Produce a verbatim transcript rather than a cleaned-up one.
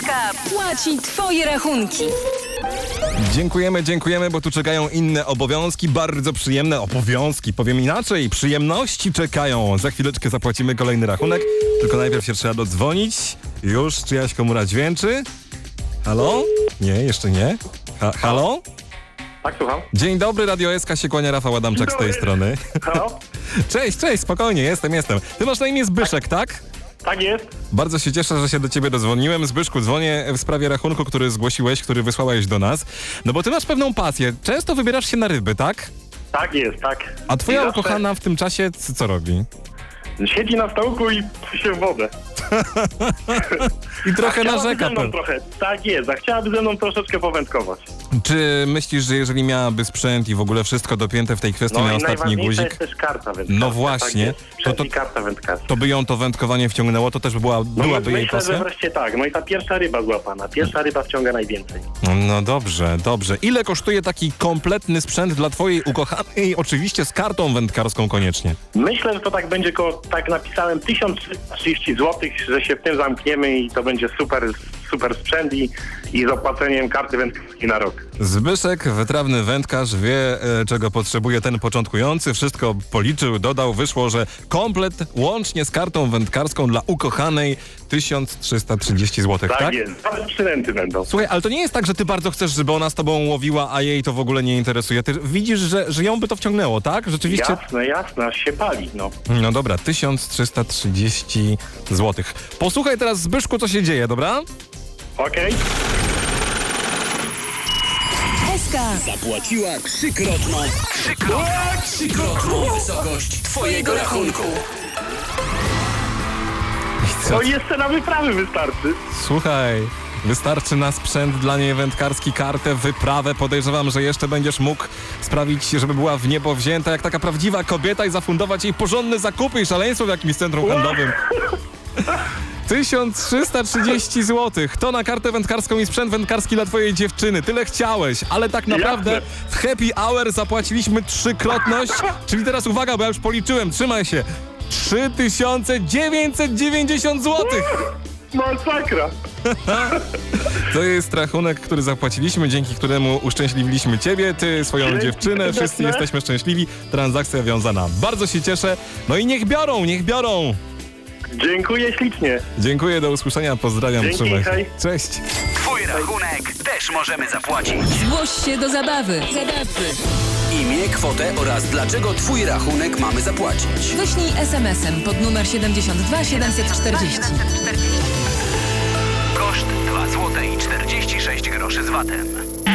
S K płaci twoje rachunki. Dziękujemy, dziękujemy, bo tu czekają inne obowiązki, bardzo przyjemne obowiązki, powiem inaczej, przyjemności czekają. Za chwileczkę zapłacimy kolejny rachunek, tylko najpierw się trzeba dodzwonić. Już czyjaś komora dźwięczy? Halo? Nie, jeszcze nie. Ha, halo? Tak, słucham. Dzień dobry, Radio S K się kłania, Rafał Adamczak z tej strony. Halo? Cześć, cześć, spokojnie, jestem, jestem. Ty masz na imię Zbyszek, tak? Tak jest. Bardzo się cieszę, że się do ciebie dodzwoniłem. Zbyszku, dzwonię w sprawie rachunku, który zgłosiłeś, który wysłałeś do nas. No bo ty masz pewną pasję. Często wybierasz się na ryby, tak? Tak jest, tak. A twoja I zawsze ukochana w tym czasie c- co robi? siedzi na stołku i przy się w wodę. I trochę A chciałaby narzeka. ze mną Pe- trochę. Tak jest, a chciałaby ze mną troszeczkę powędkować. Czy myślisz, że jeżeli miałaby sprzęt i w ogóle wszystko dopięte w tej kwestii No na i ostatni najważniejsza guzik, jest też karta wędkarska. No właśnie. Tak jest. Sprzęt To- to- i karta wędkarska. to by ją to wędkowanie wciągnęło, to też by była, No byłaby jej myślę, że pasja? wreszcie tak. No i ta pierwsza ryba złapana. Pierwsza ryba wciąga najwięcej. No dobrze, dobrze. Ile kosztuje taki kompletny sprzęt dla twojej ukochanej? Oczywiście z kartą wędkarską koniecznie. Myślę, że to tak będzie koło, tak napisałem, tysiąc trzysta trzydzieści złotych, że się w tym zamkniemy i to będzie super, super sprzęt i, i z opłaceniem karty wędkarskiej na rok. Zbyszek, wytrawny wędkarz, wie e, czego potrzebuje ten początkujący. Wszystko policzył, dodał, wyszło, że komplet łącznie z kartą wędkarską dla ukochanej tysiąc trzysta trzydzieści złotych, tak? Tak jest, nawet przynęty będą. Słuchaj, ale to nie jest tak, że ty bardzo chcesz, żeby ona z tobą łowiła, a jej to w ogóle nie interesuje. Ty widzisz, że, że ją by to wciągnęło, tak? Rzeczywiście? Jasne, jasne, aż się pali, no. No dobra, tysiąc trzysta trzydzieści złotych. Posłuchaj teraz, Zbyszku, co się dzieje, dobra? Okej. S K Zapłaciła trzykrotną, trzykrotną, trzykrotną wysokość twojego rachunku. Co? No i jeszcze na wyprawy wystarczy. Słuchaj, wystarczy na sprzęt dla niej wędkarski, kartę, wyprawę. Podejrzewam, że jeszcze będziesz mógł sprawić, żeby była w niebo wzięta jak taka prawdziwa kobieta i zafundować jej porządne zakupy i szaleństwo w jakimś centrum handlowym. tysiąc trzysta trzydzieści złotych. To na kartę wędkarską i sprzęt wędkarski dla twojej dziewczyny. Tyle chciałeś, ale tak naprawdę Jasne. w happy hour zapłaciliśmy trzykrotność. Czyli teraz uwaga, bo ja już policzyłem, trzymaj się. trzy tysiące dziewięćset dziewięćdziesiąt złotych. Masakra. To jest rachunek, który zapłaciliśmy, dzięki któremu uszczęśliwiliśmy ciebie, ty, swoją Dzięki dziewczynę, wszyscy serdeczne. jesteśmy szczęśliwi. Transakcja wiązana. Bardzo się cieszę. No i niech biorą, niech biorą. Dziękuję ślicznie. Dziękuję, do usłyszenia, pozdrawiam, Dzięki, trzymaj się. hej. Cześć. Twój rachunek też możemy zapłacić. Zgłoś się do zabawy. Zabawy. Imię, kwotę oraz dlaczego twój rachunek mamy zapłacić. Wyślij es em esem pod numer siedemdziesiąt dwa siedemset czterdzieści. Koszt dwa złote i czterdzieści sześć groszy z vatem.